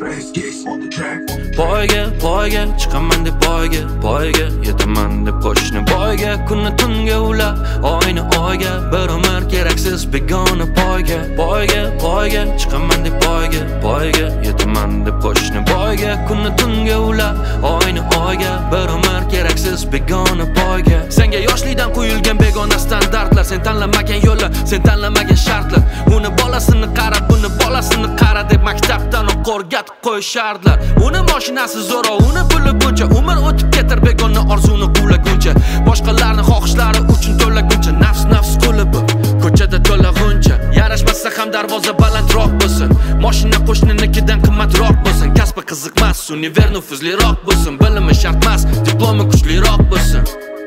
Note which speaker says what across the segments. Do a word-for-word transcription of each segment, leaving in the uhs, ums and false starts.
Speaker 1: Poyga, poyga, chiqaman deb poyga, poyga, yetaman deb qo'shni boyga, kunni tunga ulab, oyni oyga, bir umr keraksiz begona poyga, poyga, poyga, chiqaman deb poyga, poyga, yetaman deb qo'shni boyga, kunni tunga ulab, oyni oyga, bir umr keraksiz begona poyga. Senga yoshlikdan qo'yilgan begona standartlar, sen tanlamagan yo'llar, sen tanlamagan shartlar. Uni bolasini qara, buni bolasini qara deb maktabdan o'rgatib qo'yishardilar. Uni mashinasi zo'ro, uni puli buncha, umr o'tib ketar begona orzuni quvlaguncha, boshqalarning xohishlari uchun to'laguncha, nafs nafs qilib ko'chada to'lag'uncha. Yarashmasa ham darvoza balandroq bo'lsin, mashina qo'shninikidan qimmatroq bo'lsin, kasbi qiziqmas, univers nufuzliroq bo'lsin, bilimi shart emas, diplomi kuchliroq bo'lsin.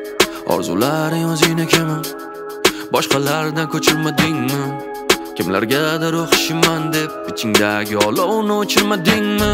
Speaker 1: Orzularing o'zingnimi? Boshqalardan ko'chirmadingmi? Kimlargadir o'xshiman deb ichingdagi olovni o'chirmadingmi?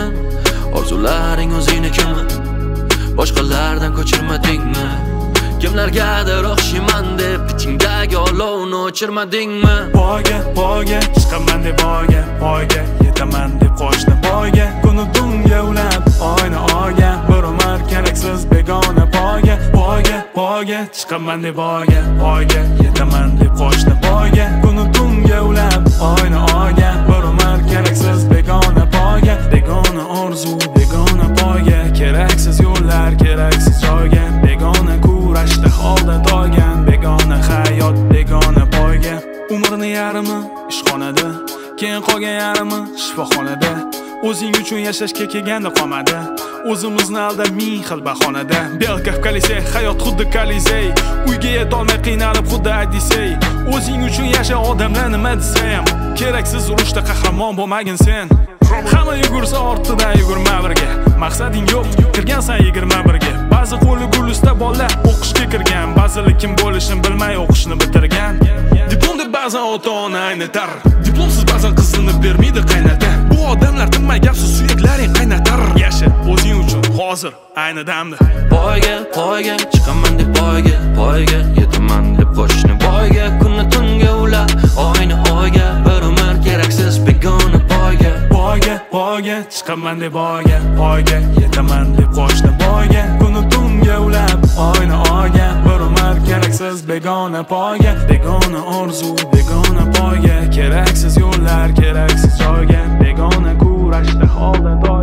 Speaker 1: Orzularing o'zingnimi? Boshqalardan ko'chirmadingmi? Kimlargadir o'xshiman deb ichingdagi olovni o'chirmadingmi?
Speaker 2: Poyga, poyga, chiqaman deb poyga, poyga, yetaman deb qo'shni boyga, kuni tunga ulab, oyni oyga, bir umr keraksiz begona poyga, poyga, poyga, chiqaman deb poyga, poyga, yetaman deb qo'shni boyga, kuni tunga ulab, oyni oyga, bir umr keraksiz begona poyga, begona orzu, begona poyga, keraksiz yo'llar, keraksiz joyga, begona kurashda holda toygan, begona hayot, begona poyga. Umrni yarimi ishxonada, keyin qolgan yarimi shifoxonada. O'zing uchun yashashga kelganda qolmadi, o'zimizni aldab ming xil bahonada. Belkov Kolisey, hayot xuddi Kolisey, uyga yetolmay qiynalib xuddi Odissey. O'zing uchun yasha, odamlar nima desam, keraksiz urushda qahramon bo'lmagin sen. Hamma yugursa ortidan yugurma birga, maqsading yo'q, kirgansan yigirma birga. Ba'zi qo'li gulisda bolalar o'qishga kirgan, ba'zilar kim bo'lishini bilmay o'qishni bitirgan. Diplom deb ba'zan ota-ona aynatar, diplomsiz ba'zan qizini bermaydi qaynata. Bu odamlar tinmay gapsiz suyaklaring qaynatar. Yasha o'zing uchun hozir ayni damda.
Speaker 1: Poyga, poyga, chiqaman deb poyga, poyga, yetaman deb qo'shni boyga, kunni tunga ulab, oyni oyga, bir umr keraksiz begona poyga.
Speaker 2: Poyga, poyga, chiqaman deb poyga, poyga, yetaman deb qo'shni boyga, kuni tunga ulab, oyni oyga, bir umr keraksiz begona poyga, begona orzu, begona poyga, keraksiz yo'llar, keraksiz joyga, begona kurashda holda